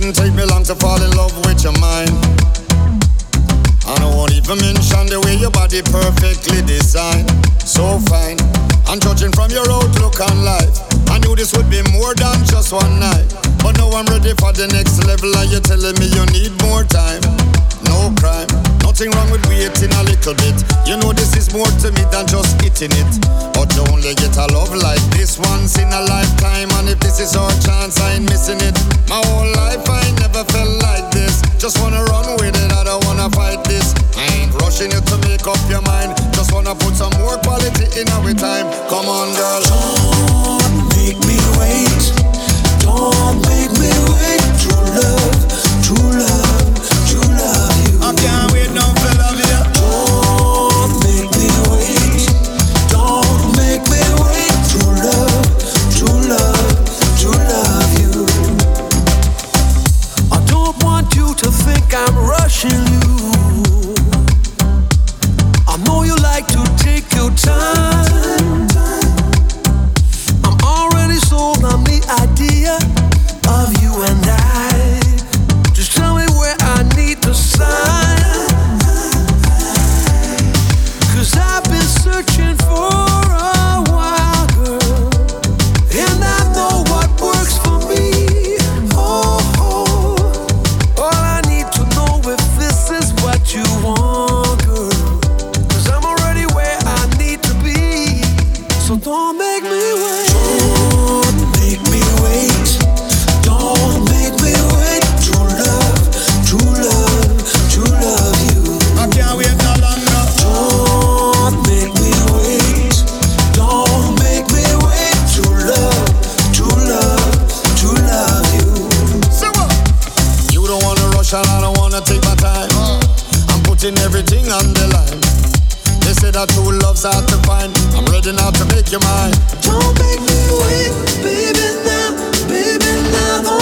didn't take me long to fall in love with your mind. And I won't even mention the way your body perfectly designed. So fine, and judging from your outlook on life, I knew this would be more than just one night. But now I'm ready for the next level, and you're telling me you need more time. No crime, nothing wrong with waiting a little bit. You know this is more to me than just hitting it. But you only get a love like this once in a lifetime, and if this is our chance, I ain't missing it. My whole life I never felt like this. Just wanna run with it, I don't wanna fight this. I ain't rushing you to make up your mind. Just wanna put some more quality in our time. Come on, girl. Don't make me wait. Don't make me wait. True love, true love, true love you. I can't wait now for love you. Don't make me wait. Don't make me wait. True love, true love, true love you. I don't want you to think I'm rushing you. I know you like to take your time. I'm already sold on the idea of you and I. Just tell me where I need to sign. 'Cause I've been searching for a while, girl, and I know what works for me. Oh, oh. All I need to know if this is what you want, girl. 'Cause I'm already where I need to be. So don't make me wait. Don't make me wait. Don't make me wait. True love, true love, true love you. I can't wait no longer. Don't make me wait. Don't make me wait. True love, true love, true love you. So what? You don't wanna rush and I don't wanna take my time. I'm putting everything on the line. They say that true love's hard to find. I'm ready now to make you mine. Don't make me wait, baby now, baby now.